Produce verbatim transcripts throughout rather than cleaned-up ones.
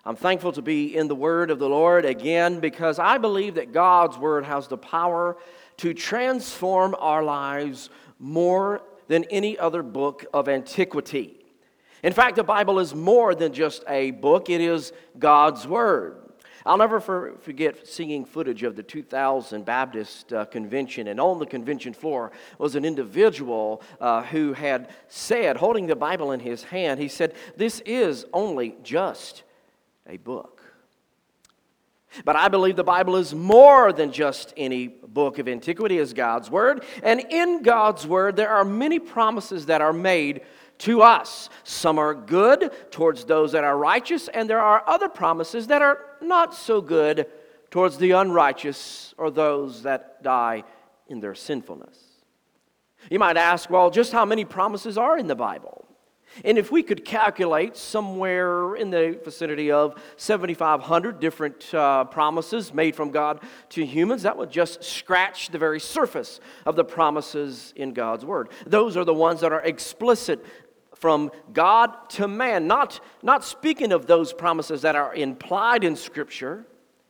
I'm thankful to be in the Word of the Lord again because I believe that God's Word has the power to transform our lives more than any other book of antiquity. In fact, the Bible is more than just a book, it is God's Word. I'll never for, forget seeing footage of the two thousand Baptist uh, Convention, and on the convention floor was an individual uh, who had said, holding the Bible in his hand, he said, "This is only just a book." But I believe the Bible is more than just any book of antiquity. It is God's Word. And in God's Word, there are many promises that are made to us. Some are good towards those that are righteous, and there are other promises that are not so good towards the unrighteous or those that die in their sinfulness. You might ask, well, just how many promises are in the Bible? And if we could calculate somewhere in the vicinity of seventy-five hundred different uh, promises made from God to humans, that would just scratch the very surface of the promises in God's Word. Those are the ones that are explicit from God to man, not, not speaking of those promises that are implied in Scripture.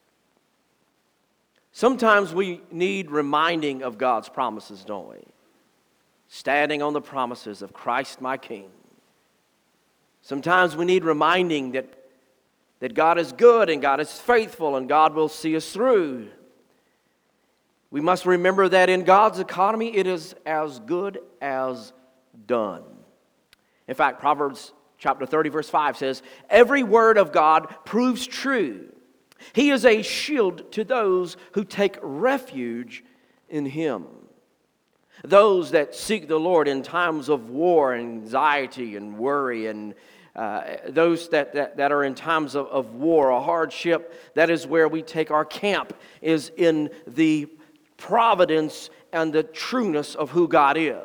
Sometimes we need reminding of God's promises, don't we? Standing on the promises of Christ my King. Sometimes we need reminding that, that God is good and God is faithful and God will see us through. We must remember that in God's economy, it is as good as done. In fact, Proverbs chapter thirty, verse five says, "Every word of God proves true. He is a shield to those who take refuge in Him." Those that seek the Lord in times of war, anxiety, and worry, and uh, those that, that, that are in times of, of war or hardship, that is where we take our camp, is in the providence and the trueness of who God is.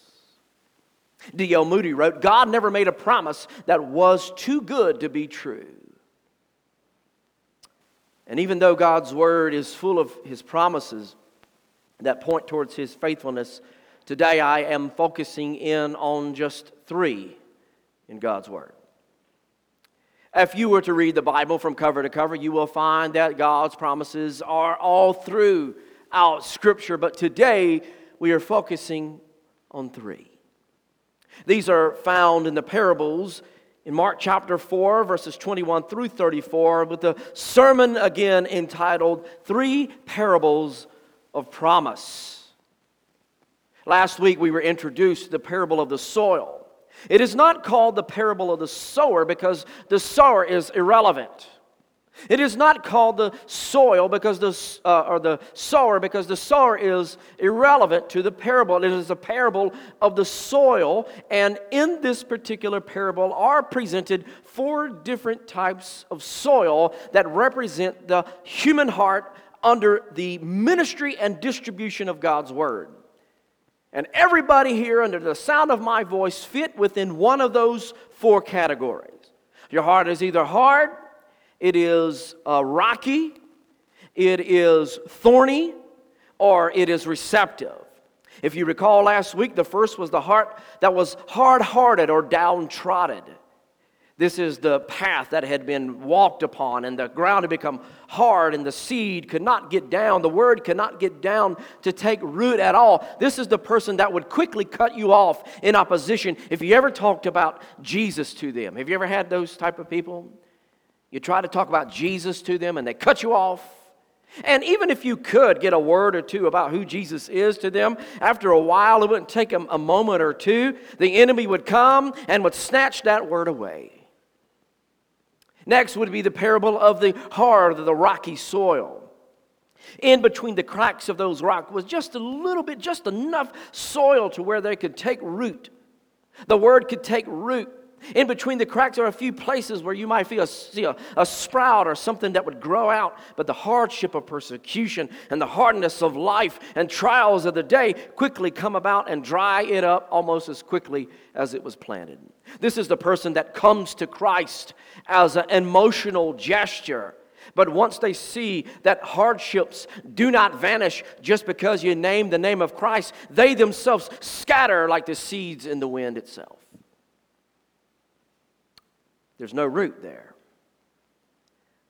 D L Moody wrote, "God never made a promise that was too good to be true." And even though God's Word is full of His promises that point towards His faithfulness, today I am focusing in on just three in God's Word. If you were to read the Bible from cover to cover, you will find that God's promises are all throughout Scripture, but today we are focusing on three. These are found in the parables in Mark chapter four, verses twenty-one through thirty-four, with the sermon again entitled, Three Parables of Promise. Last week we were introduced to the parable of the soil. It is not called the parable of the sower because the sower is irrelevant. It is not called the soil because the uh, or the sower because the sower is irrelevant to the parable. It is a parable of the soil, and in this particular parable are presented four different types of soil that represent the human heart under the ministry and distribution of God's Word. And everybody here under the sound of my voice fit within one of those four categories. Your heart is either hard, it is uh, rocky, it is thorny, or it is receptive. If you recall last week, the first was the heart that was hard-hearted or downtrodden. This is the path that had been walked upon, and the ground had become hard, and the seed could not get down. The word could not get down to take root at all. This is the person that would quickly cut you off in opposition if you ever talked about Jesus to them. Have you ever had those type of people? You try to talk about Jesus to them, and they cut you off. And even if you could get a word or two about who Jesus is to them, after a while, it wouldn't take them a moment or two. The enemy would come and would snatch that word away. Next would be the parable of the hard, of the rocky soil. In between the cracks of those rocks was just a little bit, just enough soil to where they could take root. The word could take root. In between the cracks are a few places where you might feel, see a, a sprout or something that would grow out. But the hardship of persecution and the hardness of life and trials of the day quickly come about and dry it up almost as quickly as it was planted. This is the person that comes to Christ as an emotional gesture. But once they see that hardships do not vanish just because you name the name of Christ, they themselves scatter like the seeds in the wind itself. There's no root there.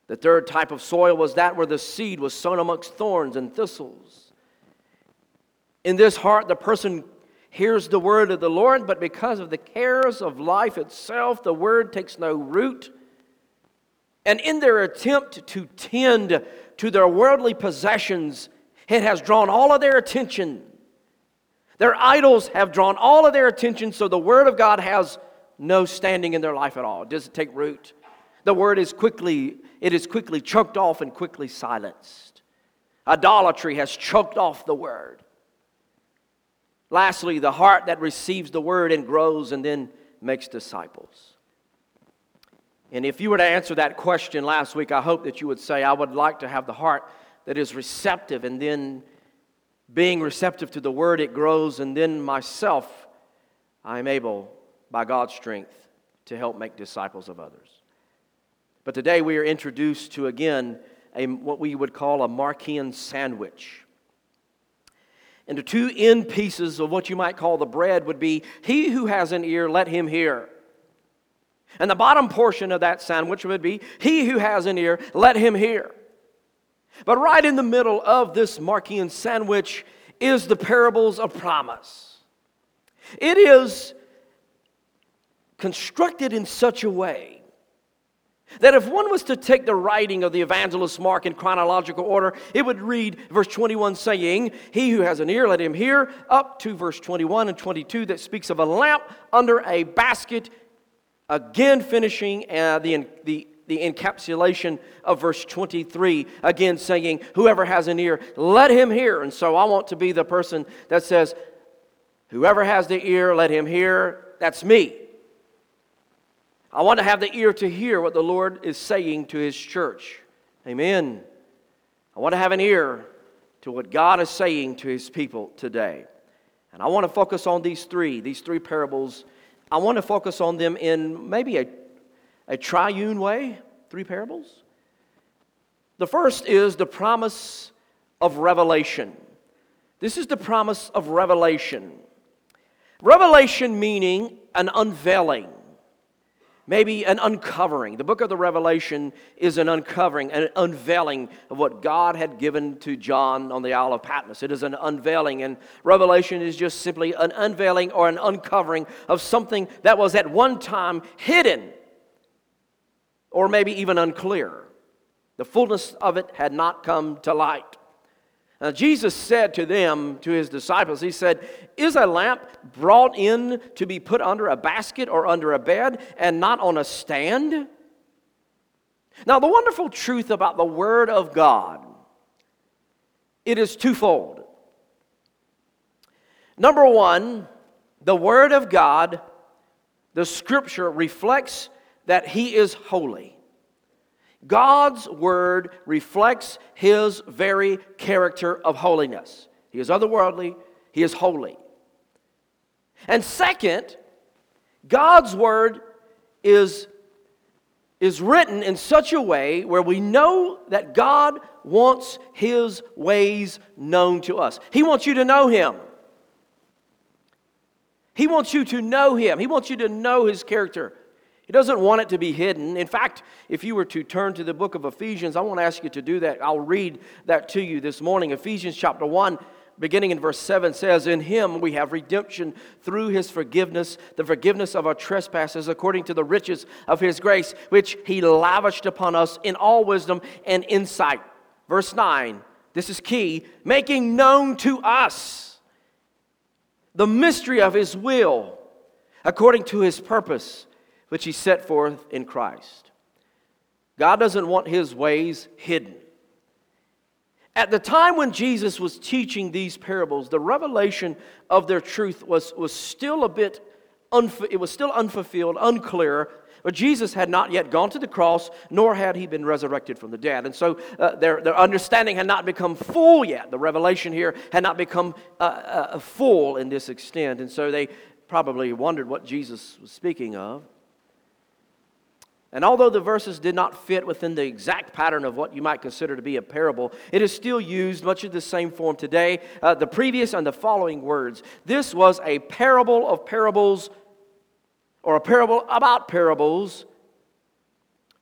The third type of soil was that where the seed was sown amongst thorns and thistles. In this heart, the person hears the word of the Lord, but because of the cares of life itself, the word takes no root. And in their attempt to tend to their worldly possessions, it has drawn all of their attention. Their idols have drawn all of their attention, so the word of God has no standing in their life at all. It doesn't take root. The word is quickly, it is quickly choked off and quickly silenced. Idolatry has choked off the word. Lastly, the heart that receives the word and grows and then makes disciples. And if you were to answer that question last week, I hope that you would say, I would like to have the heart that is receptive, and then being receptive to the word, it grows, and then myself, I am able, by God's strength, to help make disciples of others. But today we are introduced to, again, a, what we would call a Markian sandwich. And the two end pieces of what you might call the bread would be, he who has an ear, let him hear. And the bottom portion of that sandwich would be, he who has an ear, let him hear. But right in the middle of this Markian sandwich is the parables of promise. It is constructed in such a way that if one was to take the writing of the evangelist Mark in chronological order, it would read verse twenty-one saying, he who has an ear, let him hear, up to verse twenty-one and twenty-two that speaks of a lamp under a basket, again finishing uh, the, the, the encapsulation of verse twenty-three, again saying, whoever has an ear, let him hear. And so I want to be the person that says, whoever has the ear, let him hear. That's me. I want to have the ear to hear what the Lord is saying to His church. Amen. I want to have an ear to what God is saying to His people today. And I want to focus on these three, these three parables. I want to focus on them in maybe a, a triune way, three parables. The first is the promise of revelation. This is the promise of revelation. Revelation meaning an unveiling. Maybe an uncovering. The book of the Revelation is an uncovering, an unveiling of what God had given to John on the Isle of Patmos. It is an unveiling, and Revelation is just simply an unveiling or an uncovering of something that was at one time hidden or maybe even unclear. The fullness of it had not come to light. Now, Jesus said to them, to His disciples, He said, is a lamp brought in to be put under a basket or under a bed and not on a stand? Now, the wonderful truth about the Word of God, it is twofold. Number one, the Word of God, the Scripture, reflects that He is holy. God's Word reflects His very character of holiness. He is otherworldly, He is holy. And second, God's Word is, is written in such a way where we know that God wants His ways known to us. He wants you to know Him. He wants you to know Him. He wants you to know His character. He doesn't want it to be hidden. In fact, if you were to turn to the book of Ephesians, I want to ask you to do that. I'll read that to you this morning. Ephesians chapter one, beginning in verse seven, says, in Him we have redemption through His forgiveness, the forgiveness of our trespasses, according to the riches of His grace, which He lavished upon us in all wisdom and insight. Verse nine, this is key, making known to us the mystery of His will, according to His purpose, which He set forth in Christ. God doesn't want His ways hidden. At the time when Jesus was teaching these parables, the revelation of their truth was, was still a bit, unf- it was still unfulfilled, unclear, but Jesus had not yet gone to the cross, nor had He been resurrected from the dead. And so uh, their, their understanding had not become full yet. The revelation here had not become uh, uh, full in this extent. And so they probably wondered what Jesus was speaking of. And although the verses did not fit within the exact pattern of what you might consider to be a parable, it is still used much of the same form today. Uh, the previous and the following words. This was a parable of parables, or a parable about parables,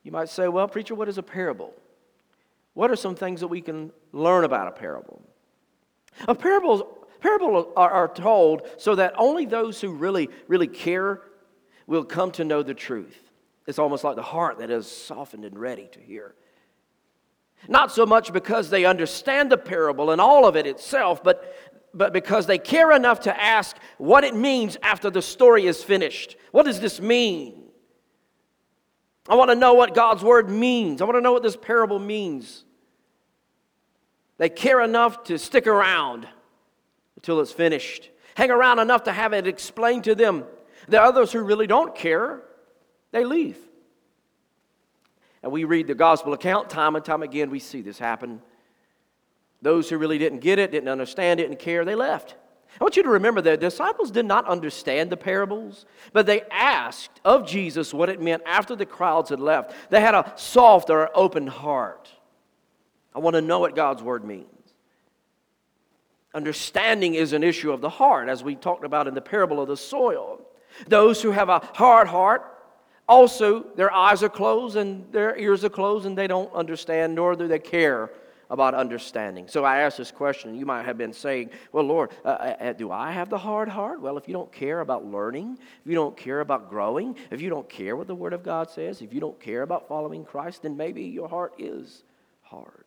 You might say, well, preacher, what is a parable? What are some things that we can learn about a parable? A parables, parables are, are told so that only those who really, really care will come to know the truth. It's almost like the heart that is softened and ready to hear. Not so much because they understand the parable and all of it itself, but, but because they care enough to ask what it means after the story is finished. What does this mean? I want to know what God's word means. I want to know what this parable means. They care enough to stick around until it's finished. Hang around enough to have it explained to them. There are others who really don't care. They leave. And we read the gospel account time and time again. We see this happen. Those who really didn't get it, didn't understand it, didn't care, they left. I want you to remember that the disciples did not understand the parables, but they asked of Jesus what it meant after the crowds had left. They had a soft or open heart. I want to know what God's word means. Understanding is an issue of the heart, as we talked about in the parable of the soil. Those who have a hard heart, also their eyes are closed and their ears are closed, and they don't understand, nor do they care about understanding. So I ask this question. You might have been saying, well, Lord, uh, uh, do I have the hard heart? Well, if you don't care about learning, if you don't care about growing, if you don't care what the Word of God says, if you don't care about following Christ, then maybe your heart is hard.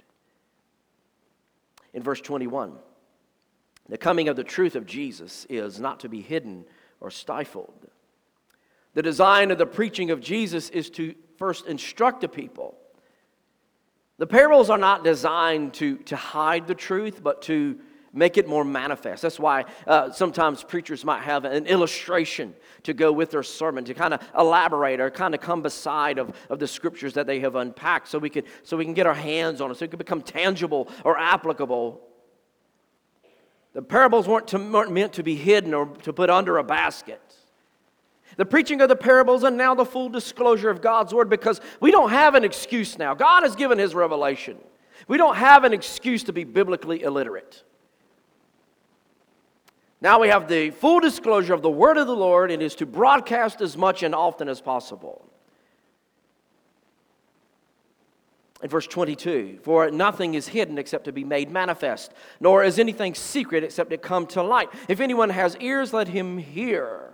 In verse twenty-one, the coming of the truth of Jesus is not to be hidden or stifled. The design of the preaching of Jesus is to first instruct the people. The parables are not designed to, to hide the truth, but to make it more manifest. That's why uh, sometimes preachers might have an illustration to go with their sermon, to kind of elaborate or kind of come beside of, of the scriptures that they have unpacked, so we can so we can get our hands on it, so it can become tangible or applicable. The parables weren't, to, weren't meant to be hidden or to put under a basket. The preaching of the parables and now the full disclosure of God's word, because we don't have an excuse now. God has given His revelation. We don't have an excuse to be biblically illiterate. Now we have the full disclosure of the word of the Lord, and it is to broadcast as much and often as possible. In verse twenty-two, for nothing is hidden except to be made manifest, nor is anything secret except to come to light. If anyone has ears, let him hear.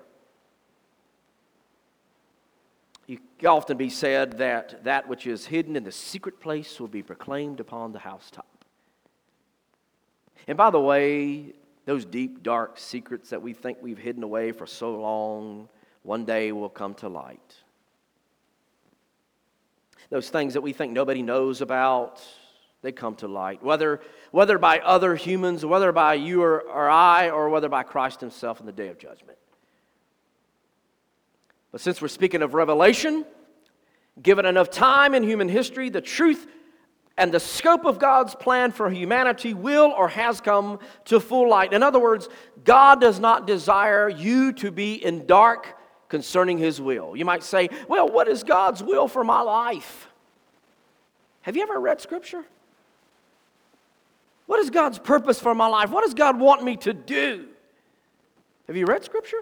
It can often be said that that which is hidden in the secret place will be proclaimed upon the housetop. And by the way, those deep, dark secrets that we think we've hidden away for so long, one day will come to light. Those things that we think nobody knows about, they come to light. Whether, whether by other humans, whether by you or, or I, or whether by Christ Himself in the day of judgment. But since we're speaking of revelation, given enough time in human history, the truth and the scope of God's plan for humanity will or has come to full light. In other words, God does not desire you to be in dark concerning His will. You might say, well, what is God's will for my life? Have you ever read Scripture? What is God's purpose for my life? What does God want me to do? Have you read Scripture?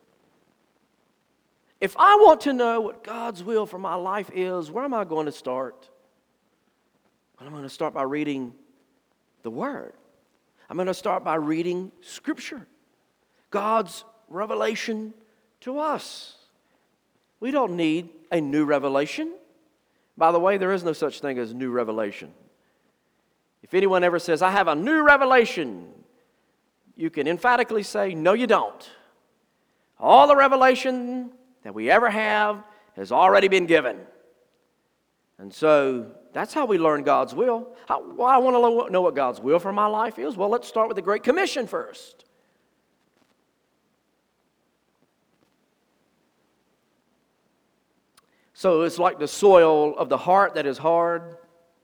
If I want to know what God's will for my life is, where am I going to start? Well, I'm going to start by reading the Word. I'm going to start by reading Scripture. God's revelation to us. We don't need a new revelation. By the way, there is no such thing as new revelation. If anyone ever says, I have a new revelation, you can emphatically say, no, you don't. All the revelation that we ever have has already been given. And so that's how we learn God's will. How, well, I want to know what God's will for my life is. Well, let's start with the Great Commission first. So it's like the soil of the heart that is hard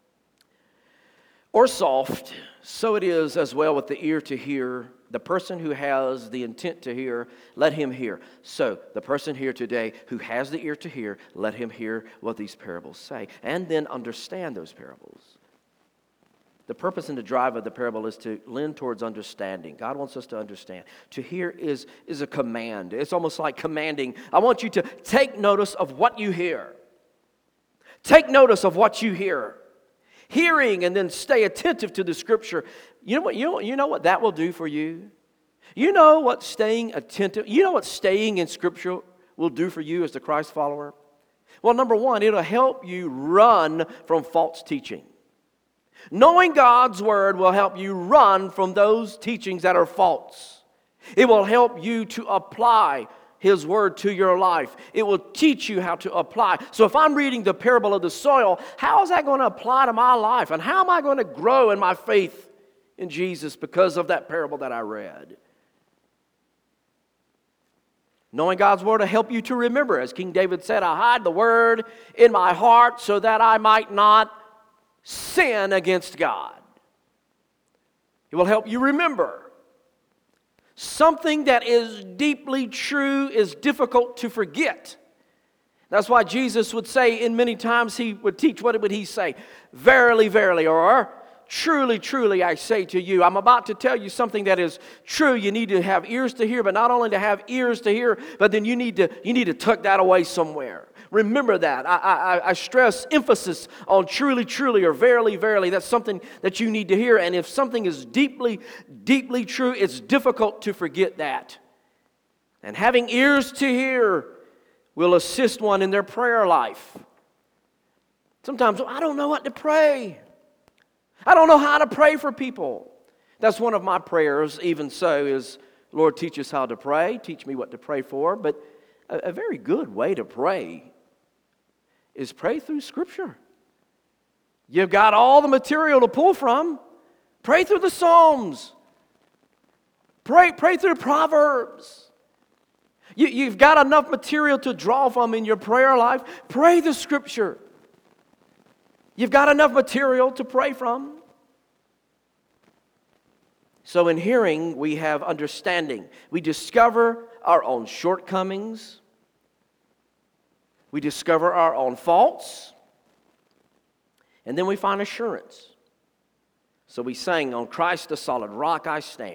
or soft, so it is as well with the ear to hear. The person who has the intent to hear, let him hear. So the person here today who has the ear to hear, let him hear what these parables say, and then understand those parables. The purpose and the drive of the parable is to lean towards understanding. God wants us to understand. To hear is, is a command. It's almost like commanding. I want you to take notice of what you hear. Take notice of what you hear. Hearing and then stay attentive to the Scripture. You know what, you know, you know what that will do for you? You know what staying attentive, you know what staying in Scripture will do for you as the Christ follower? Well, number one, it'll help you run from false teaching. Knowing God's Word will help you run from those teachings that are false. It will help you to apply His Word to your life. It will teach you how to apply. So if I'm reading the parable of the soil, how is that going to apply to my life? And how am I going to grow in my faith in Jesus because of that parable that I read? Knowing God's Word will help you to remember. As King David said, I hide the Word in my heart so that I might not sin against God. It will help you remember. Something that is deeply true is difficult to forget. That's why Jesus would say, in many times he would teach, what would he say? Verily, verily, or truly, truly, I say to you. I'm about to tell you something that is true. You need to have ears to hear, but not only to have ears to hear, but then you need to, you need to tuck that away somewhere. Remember that. I, I, I stress emphasis on truly, truly, or verily, verily. That's something that you need to hear. And if something is deeply, deeply true, it's difficult to forget that. And having ears to hear will assist one in their prayer life. Sometimes, I don't know what to pray. I don't know how to pray for people. That's one of my prayers, even so, is, Lord, teach us how to pray. Teach me what to pray for. But a, a very good way to pray is pray through Scripture. You've got all the material to pull from. Pray through the Psalms. Pray, pray through Proverbs. You, you've got enough material to draw from in your prayer life. Pray the Scripture. You've got enough material to pray from. So in hearing, we have understanding. We discover our own shortcomings. We discover our own faults. And then we find assurance. So we sang, on Christ the solid rock I stand.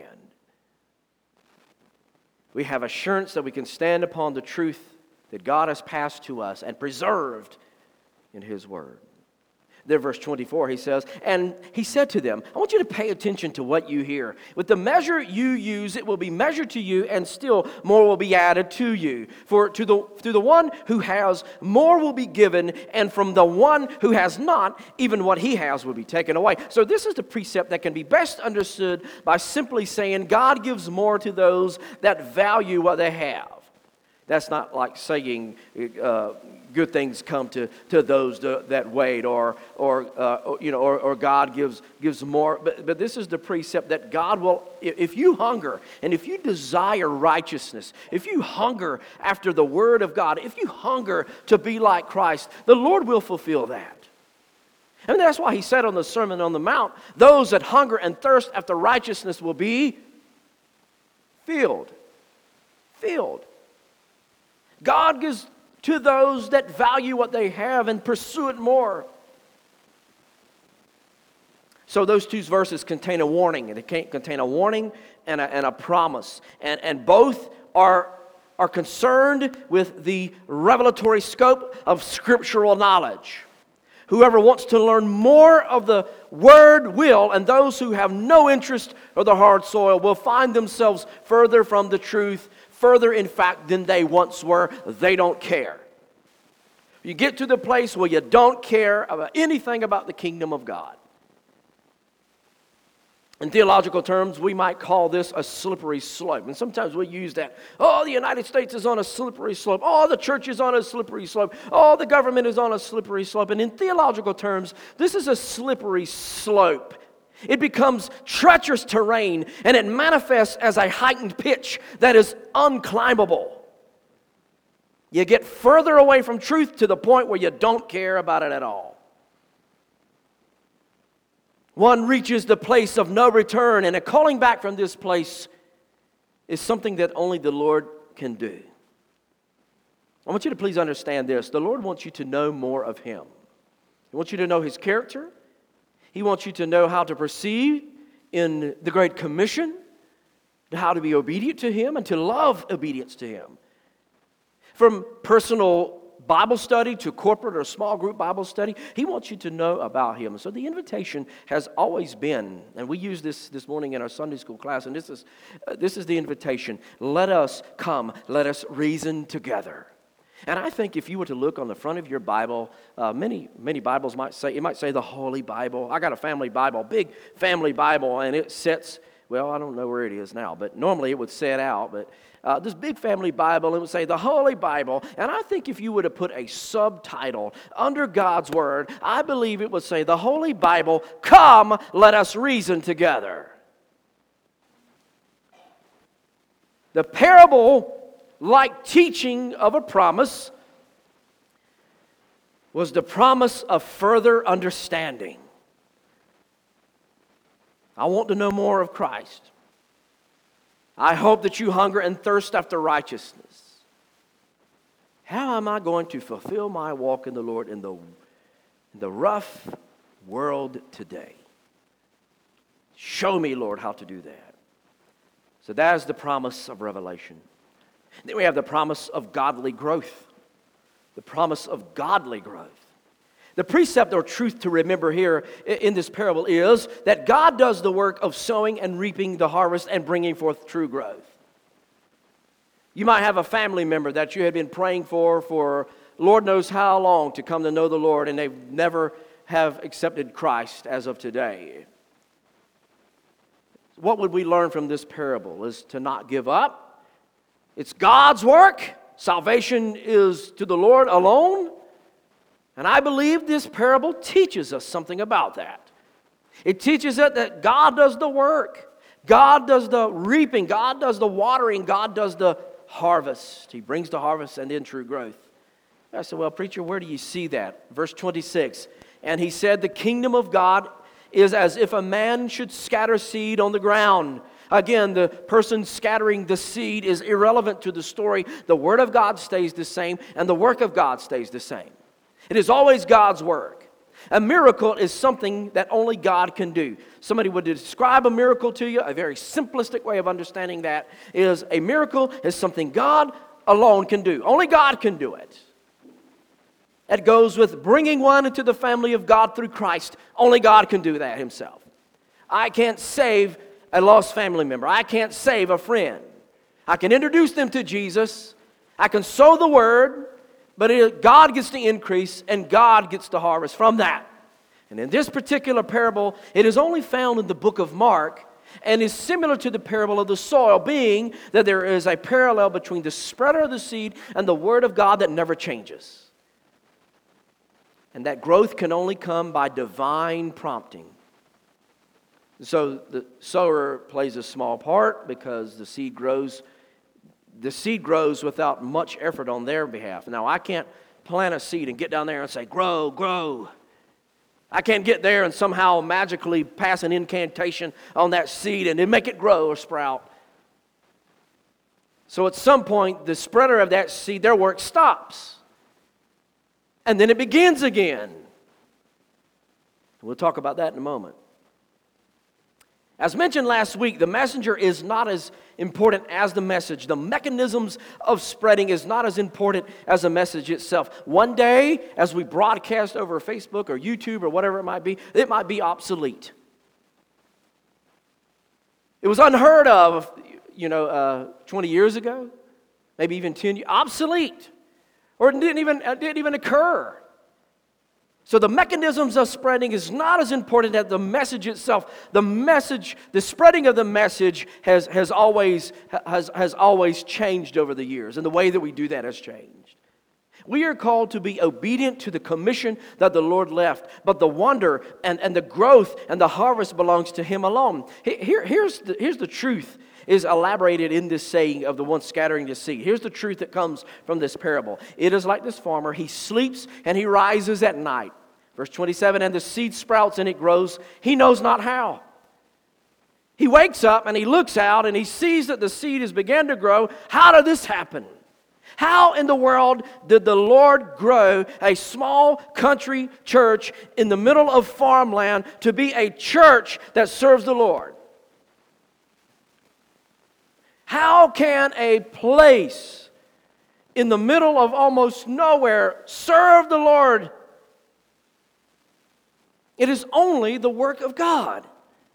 We have assurance that we can stand upon the truth that God has passed to us and preserved in His Word. There, verse twenty-four, he says, and he said to them, I want you to pay attention to what you hear. With the measure you use, it will be measured to you, and still more will be added to you. For to the, to the one who has, more will be given, and from the one who has not, even what he has will be taken away. So this is the precept that can be best understood by simply saying God gives more to those that value what they have. That's not like saying uh, good things come to, to those that wait, or or uh, you know, or, or God gives gives more. But but this is the precept that God will, if you hunger and if you desire righteousness, if you hunger after the Word of God, if you hunger to be like Christ, the Lord will fulfill that. And that's why He said on the Sermon on the Mount, those that hunger and thirst after righteousness will be filled. Filled. God gives to those that value what they have and pursue it more. So those two verses contain a warning. They contain a warning and a, and a promise. And, and both are, are concerned with the revelatory scope of scriptural knowledge. Whoever wants to learn more of the Word will, and those who have no interest or the hard soil will find themselves further from the truth, further, in fact, than they once were. They don't care. You get to the place where you don't care about anything about the kingdom of God. In theological terms, we might call this a slippery slope. And sometimes we use that. Oh, the United States is on a slippery slope. Oh, the church is on a slippery slope. Oh, the government is on a slippery slope. And in theological terms, this is a slippery slope. It becomes treacherous terrain, and it manifests as a heightened pitch that is unclimbable. You get further away from truth to the point where you don't care about it at all. One reaches the place of no return, and a calling back from this place is something that only the Lord can do. I want you to please understand this. The Lord wants you to know more of Him. He wants you to know His character. He wants you to know how to proceed in the Great Commission, how to be obedient to Him and to love obedience to Him. From personal Bible study, to corporate or small group Bible study. He wants you to know about Him. So the invitation has always been, and we use this this morning in our Sunday school class, and this is, uh, this is the invitation. Let us come, let us reason together. And I think if you were to look on the front of your Bible, uh, many many Bibles might say, it might say the Holy Bible. I got a family Bible, big family Bible, and it sets, well, I don't know where it is now, but normally it would set out, but uh, this big family Bible, it would say the Holy Bible, and I think if you were to put a subtitle under God's Word, I believe it would say, the Holy Bible, come, let us reason together. The parable, like teaching of a promise, was the promise of further understanding. I want to know more of Christ. I hope that you hunger and thirst after righteousness. How am I going to fulfill my walk in the Lord in the, in the rough world today? Show me, Lord, how to do that. So that is the promise of Revelation. Then we have the promise of godly growth. The promise of godly growth. The precept or truth to remember here in this parable is that God does the work of sowing and reaping the harvest and bringing forth true growth. You might have a family member that you had been praying for for Lord knows how long to come to know the Lord, and they've never have accepted Christ as of today. What would we learn from this parable is to not give up. It's God's work. Salvation is to the Lord alone. And I believe this parable teaches us something about that. It teaches us that God does the work. God does the reaping. God does the watering. God does the harvest. He brings the harvest and then true growth. I said, well, preacher, where do you see that? Verse twenty-six. And he said, the kingdom of God is as if a man should scatter seed on the ground. Again, the person scattering the seed is irrelevant to the story. The word of God stays the same, and the work of God stays the same. It is always God's work. A miracle is something that only God can do. Somebody would describe a miracle to you. A very simplistic way of understanding that is a miracle is something God alone can do. Only God can do it. It goes with bringing one into the family of God through Christ. Only God can do that Himself. I can't save a lost family member. I can't save a friend. I can introduce them to Jesus. I can sow the word. But it, God gets the increase, and God gets the harvest from that. And in this particular parable, it is only found in the book of Mark, and is similar to the parable of the soil, being that there is a parallel between the spreader of the seed and the word of God that never changes. And that growth can only come by divine prompting. So the sower plays a small part because the seed grows The seed grows without much effort on their behalf. Now, I can't plant a seed and get down there and say, grow, grow. I can't get there and somehow magically pass an incantation on that seed and then make it grow or sprout. So at some point, the spreader of that seed, their work stops. And then it begins again. We'll talk about that in a moment. As mentioned last week, the messenger is not as important as the message. The mechanisms of spreading is not as important as the message itself. One day, as we broadcast over Facebook or YouTube or whatever it might be, it might be obsolete. It was unheard of, you know, uh, twenty years ago, maybe even ten years, obsolete, or it didn't even it didn't even occur. So the mechanisms of spreading is not as important as the message itself. The message, the spreading of the message has, has, always, has, has always changed over the years, and the way that we do that has changed. We are called to be obedient to the commission that the Lord left, but the wonder and, and the growth and the harvest belongs to Him alone. Here, here's, the, here's the truth is elaborated in this saying of the one scattering the seed. Here's the truth that comes from this parable. It is like this farmer. He sleeps and he rises at night. Verse twenty-seven, and the seed sprouts and it grows. He knows not how. He wakes up and he looks out and he sees that the seed has begun to grow. How did this happen? How in the world did the Lord grow a small country church in the middle of farmland to be a church that serves the Lord? How can a place in the middle of almost nowhere. Serve the Lord. It is only the work of God.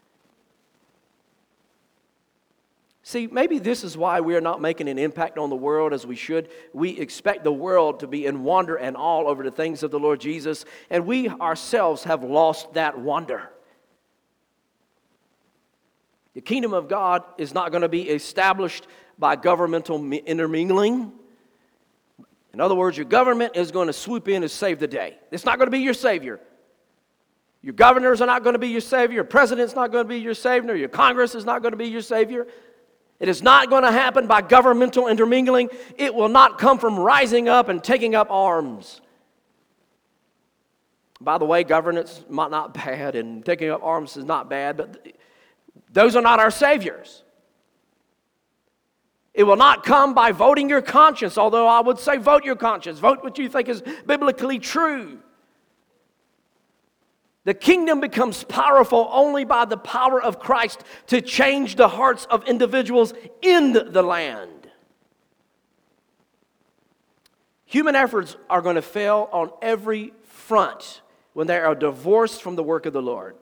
See, maybe this is why we are not making an impact on the world as we should. We expect the world to be in wonder and awe over the things of the Lord Jesus, and we ourselves have lost that wonder. The kingdom of God is not going to be established by governmental intermingling. In other words, your government is going to swoop in and save the day. It's not going to be your savior. Your governors are not going to be your savior. Your president's not going to be your savior. Your Congress is not going to be your savior. It is not going to happen by governmental intermingling. It will not come from rising up and taking up arms. By the way, governance might not bad and taking up arms is not bad, but those are not our saviors. It will not come by voting your conscience, although I would say vote your conscience. Vote what you think is biblically true. The kingdom becomes powerful only by the power of Christ to change the hearts of individuals in the land. Human efforts are going to fail on every front when they are divorced from the work of the Lord.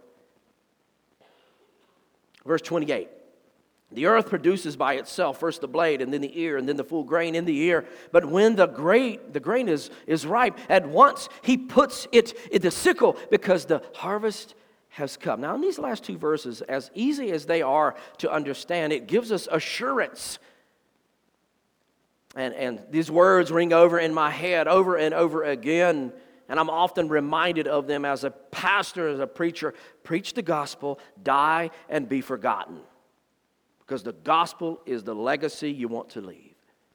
Verse twenty-eight. The earth produces by itself first the blade, and then the ear, and then the full grain in the ear. But when the grain, the grain is, is ripe, at once he puts it in the sickle, because the harvest has come. Now, in these last two verses, as easy as they are to understand, it gives us assurance. And, and these words ring over in my head over and over again. And I'm often reminded of them as a pastor, as a preacher. Preach the gospel, die, and be forgotten. Because the gospel is the legacy you want to leave.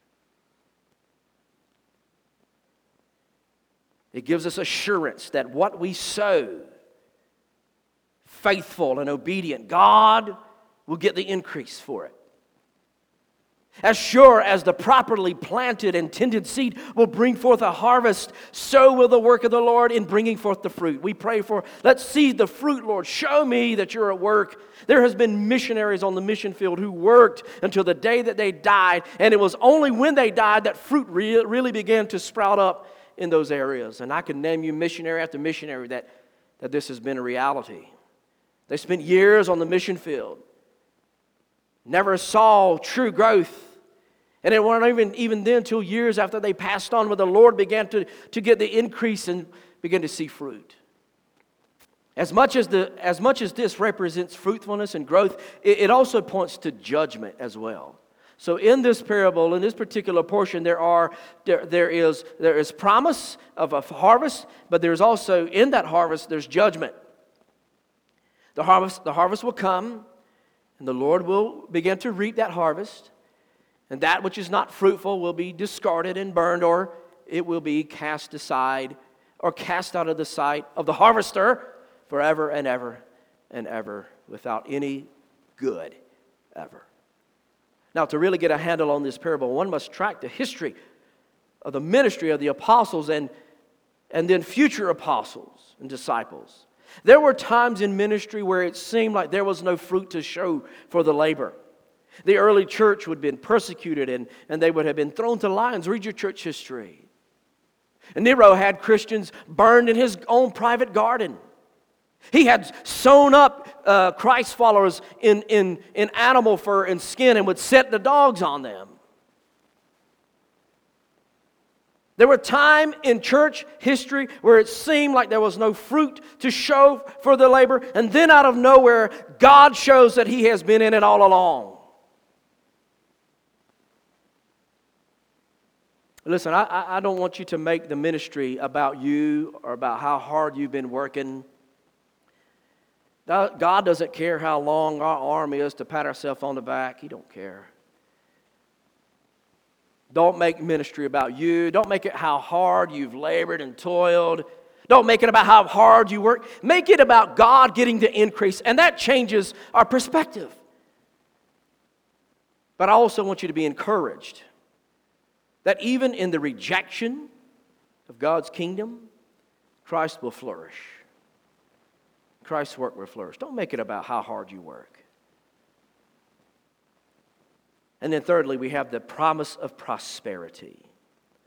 It gives us assurance that what we sow, faithful and obedient, God will get the increase for it. As sure as the properly planted and tended seed will bring forth a harvest, so will the work of the Lord in bringing forth the fruit. We pray for, let's see the fruit, Lord. Show me that you're at work. There has been missionaries on the mission field who worked until the day that they died, and it was only when they died that fruit re- really began to sprout up in those areas. And I can name you missionary after missionary that, that this has been a reality. They spent years on the mission field, never saw true growth. And it wasn't even, even then until years after they passed on where the Lord began to, to get the increase and began to see fruit. As much as, the, as much as this represents fruitfulness and growth, it, it also points to judgment as well. So in this parable, in this particular portion, there are there, there is there is promise of a harvest, but there's also, in that harvest, there's judgment. The harvest, the harvest will come, and the Lord will begin to reap that harvest. And that which is not fruitful will be discarded and burned, or it will be cast aside or cast out of the sight of the harvester forever and ever and ever, without any good ever. Now, to really get a handle on this parable, one must track the history of the ministry of the apostles and, and then future apostles and disciples. There were times in ministry where it seemed like there was no fruit to show for the labor. The early church would have been persecuted and, and they would have been thrown to lions. Read your church history. And Nero had Christians burned in his own private garden. He had sewn up uh, Christ followers in, in, in animal fur and skin and would set the dogs on them. There were times in church history where it seemed like there was no fruit to show for the labor, and then out of nowhere, God shows that He has been in it all along. Listen, I, I don't want you to make the ministry about you or about how hard you've been working. God doesn't care how long our arm is to pat ourselves on the back. He don't care. Don't make ministry about you. Don't make it how hard you've labored and toiled. Don't make it about how hard you work. Make it about God getting the increase, and that changes our perspective. But I also want you to be encouraged that even in the rejection of God's kingdom, Christ will flourish. Christ's work will flourish. Don't make it about how hard you work. And then thirdly, we have the promise of prosperity.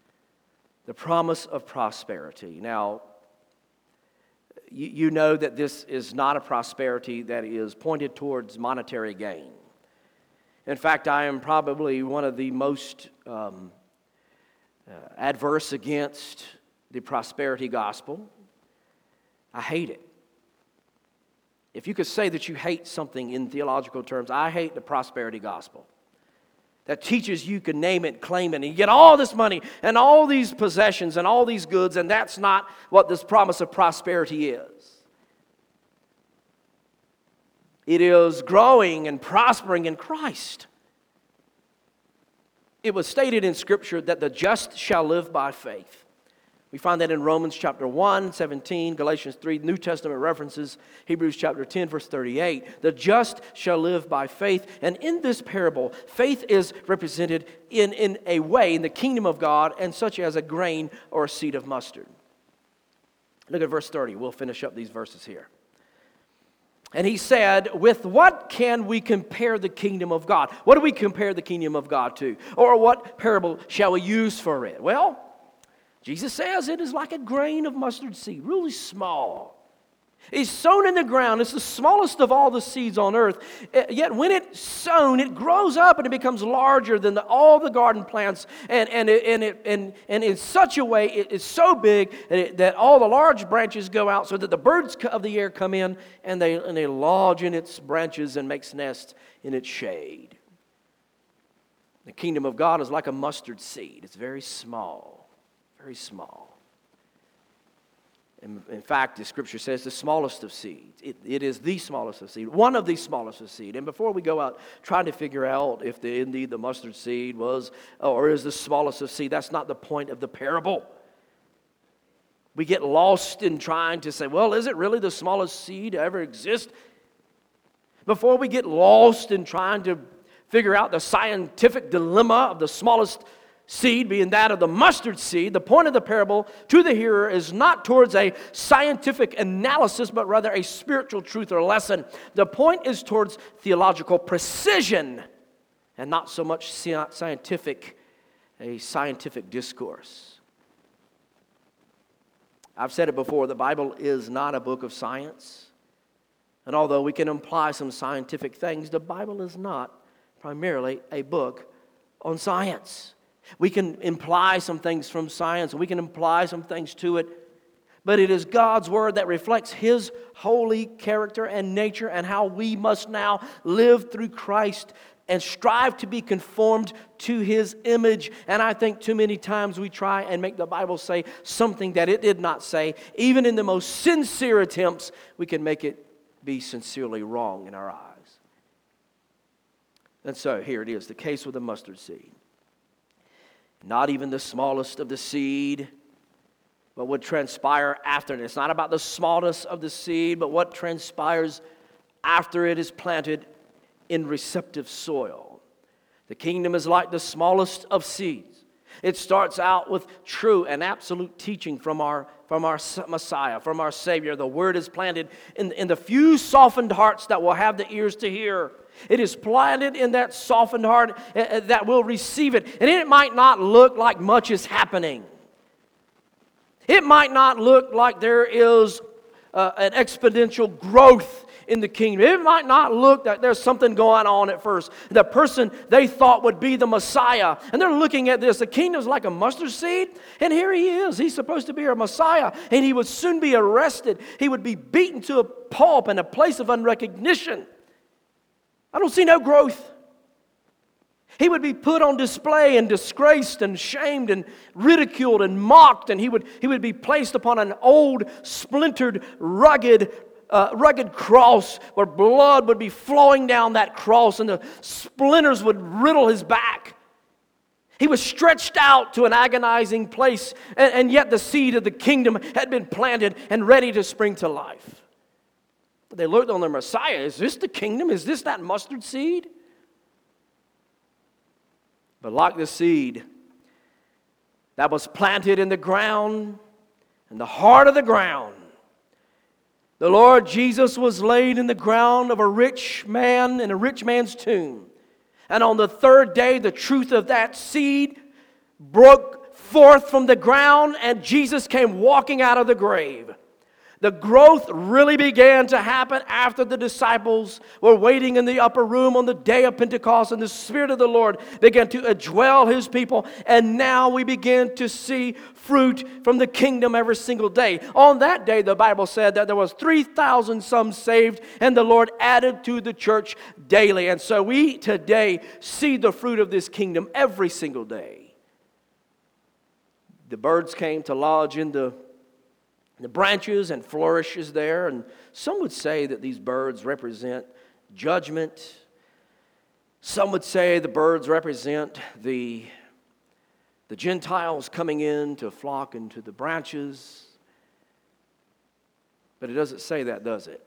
the promise of prosperity. Now, you, you know that this is not a prosperity that is pointed towards monetary gain. In fact, I am probably one of the most um, uh, adverse against the prosperity gospel. I hate it. If you could say that you hate something in theological terms, I hate the prosperity gospel. That teaches you can name it, claim it, and you get all this money and all these possessions and all these goods, and that's not what this promise of prosperity is. It is growing and prospering in Christ. It was stated in Scripture that the just shall live by faith. We find that in Romans chapter one, seventeen, Galatians three, New Testament references, Hebrews chapter ten, verse thirty-eight. The just shall live by faith. And in this parable, faith is represented in, in a way in the kingdom of God, and such as a grain or a seed of mustard. Look at verse thirty. We'll finish up these verses here. And he said, with what can we compare the kingdom of God? What do we compare the kingdom of God to? Or what parable shall we use for it? Well, Jesus says it is like a grain of mustard seed, really small. It's sown in the ground. It's the smallest of all the seeds on earth. Yet when it's sown, it grows up and it becomes larger than the, all the garden plants. And, and, it, and, it, and, and in such a way, it is so big that, it, that all the large branches go out so that the birds of the air come in and they, and they lodge in its branches and makes nests in its shade. The kingdom of God is like a mustard seed. It's very small. Very small. In, in fact, the Scripture says the smallest of seeds. It, it is the smallest of seed. One of the smallest of seed. And before we go out trying to figure out if the, indeed the mustard seed was or is the smallest of seed, that's not the point of the parable. We get lost in trying to say, well, is it really the smallest seed to ever exist? Before we get lost in trying to figure out the scientific dilemma of the smallest seed being that of the mustard seed, the point of the parable to the hearer is not towards a scientific analysis, but rather a spiritual truth or lesson. The point is towards theological precision and not so much scientific, a scientific discourse. I've said it before, the Bible is not a book of science. And although we can imply some scientific things, the Bible is not primarily a book on science. We can imply some things from science, and we can imply some things to it, but it is God's Word that reflects His holy character and nature and how we must now live through Christ and strive to be conformed to His image. And I think too many times we try and make the Bible say something that it did not say. Even in the most sincere attempts, we can make it be sincerely wrong in our eyes. And so here it is, the case with the mustard seed. Not even the smallest of the seed, but what transpire after it. It's not about the smallness of the seed, but what transpires after it is planted in receptive soil. The kingdom is like the smallest of seeds. It starts out with true and absolute teaching from our, from our Messiah, from our Savior. The word is planted in, in the few softened hearts that will have the ears to hear. It is planted in that softened heart that will receive it. And it might not look like much is happening. It might not look like there is uh, an exponential growth in the kingdom. It might not look like there's something going on at first. The person they thought would be the Messiah, and they're looking at this. The kingdom's like a mustard seed, and here he is. He's supposed to be our Messiah, and he would soon be arrested. He would be beaten to a pulp and a place of unrecognition. I don't see no growth. He would be put on display and disgraced and shamed and ridiculed and mocked, and he would, he would be placed upon an old, splintered, rugged, uh, rugged cross where blood would be flowing down that cross and the splinters would riddle his back. He was stretched out to an agonizing place, and, and yet the seed of the kingdom had been planted and ready to spring to life. They looked on their Messiah. Is this the kingdom? Is this that mustard seed? But like the seed that was planted in the ground, in the heart of the ground, the Lord Jesus was laid in the ground of a rich man in a rich man's tomb. And on the third day, the truth of that seed broke forth from the ground, and Jesus came walking out of the grave. The growth really began to happen after the disciples were waiting in the upper room on the day of Pentecost, and the Spirit of the Lord began to indwell His people. And now we begin to see fruit from the kingdom every single day. On that day, the Bible said that there was three thousand some saved, and the Lord added to the church daily. And so we today see the fruit of this kingdom every single day. The birds came to lodge in the The branches and flourishes there, and some would say that these birds represent judgment. Some would say the birds represent the, the Gentiles coming in to flock into the branches. But it doesn't say that, does it?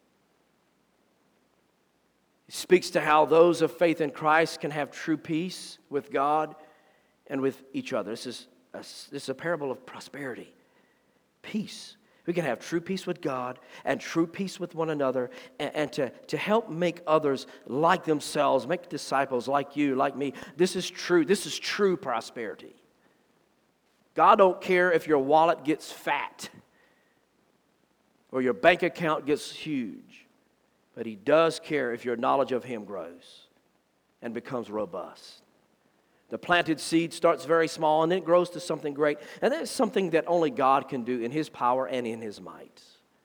It speaks to how those of faith in Christ can have true peace with God and with each other. This is a, this is a parable of prosperity. Peace. We can have true peace with God and true peace with one another, and, and to, to help make others like themselves, make disciples like you, like me. This is true. This is true prosperity. God don't care if your wallet gets fat or your bank account gets huge, but He does care if your knowledge of Him grows and becomes robust. The planted seed starts very small, and then it grows to something great. And that's something that only God can do in His power and in His might.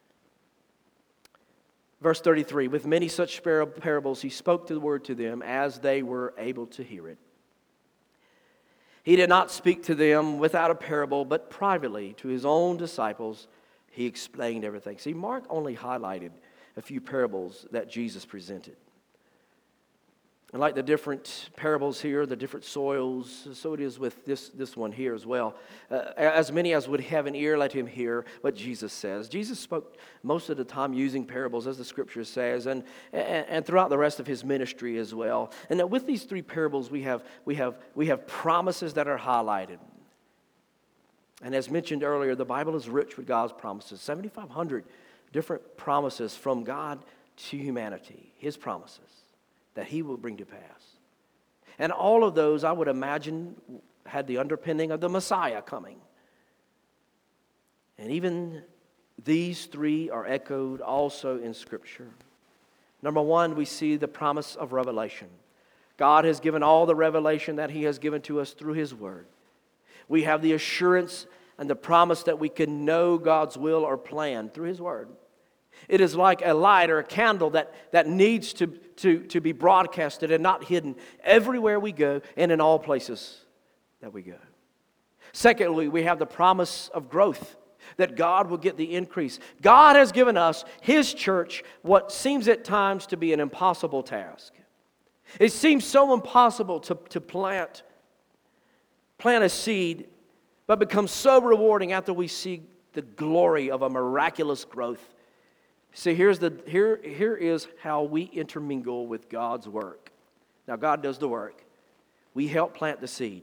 Verse thirty-three, with many such parables He spoke the word to them as they were able to hear it. He did not speak to them without a parable, but privately to His own disciples He explained everything. See, Mark only highlighted a few parables that Jesus presented. And like the different parables here, the different soils, so it is with this, this one here as well. Uh, as many as would have an ear, let him hear what Jesus says. Jesus spoke most of the time using parables, as the Scripture says, and, and, and throughout the rest of His ministry as well. And now with these three parables, we have, we have, we have promises that are highlighted. And as mentioned earlier, the Bible is rich with God's promises. seventy-five hundred different promises from God to humanity, His promises that He will bring to pass. And all of those, I would imagine, had the underpinning of the Messiah coming. And even these three are echoed also in Scripture. Number one, we see the promise of revelation. God has given all the revelation that He has given to us through His Word. We have the assurance and the promise that we can know God's will or plan through His Word. It is like a light or a candle that, that needs to, to, to be broadcasted and not hidden everywhere we go and in all places that we go. Secondly, we have the promise of growth, that God will get the increase. God has given us, His church, what seems at times to be an impossible task. It seems so impossible to, to plant, plant a seed, but becomes so rewarding after we see the glory of a miraculous growth. See, here's the here here is how we intermingle with God's work. Now, God does the work. We help plant the seed.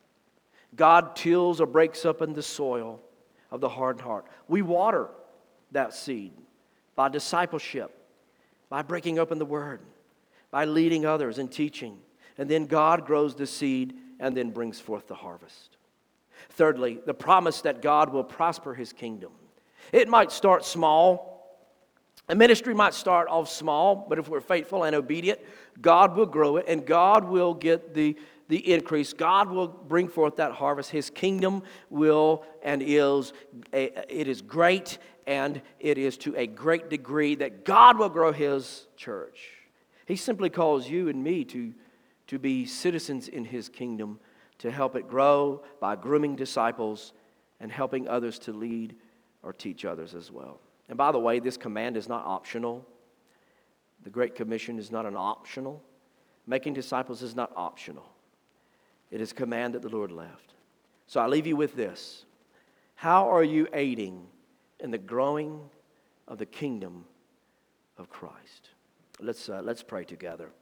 God tills or breaks up in the soil of the hard heart. We water that seed by discipleship, by breaking open the Word, by leading others and teaching. And then God grows the seed and then brings forth the harvest. Thirdly, the promise that God will prosper His kingdom. It might start small. A ministry might start off small, but if we're faithful and obedient, God will grow it and God will get the, the increase. God will bring forth that harvest. His kingdom will and is, a, it is great, and it is to a great degree that God will grow His church. He simply calls you and me to, to be citizens in His kingdom, to help it grow by grooming disciples and helping others to lead or teach others as well. And by the way, this command is not optional. The Great Commission is not an optional. Making disciples is not optional. It is a command that the Lord left. So I leave you with this. How are you aiding in the growing of the kingdom of Christ? Let's, uh, let's pray together.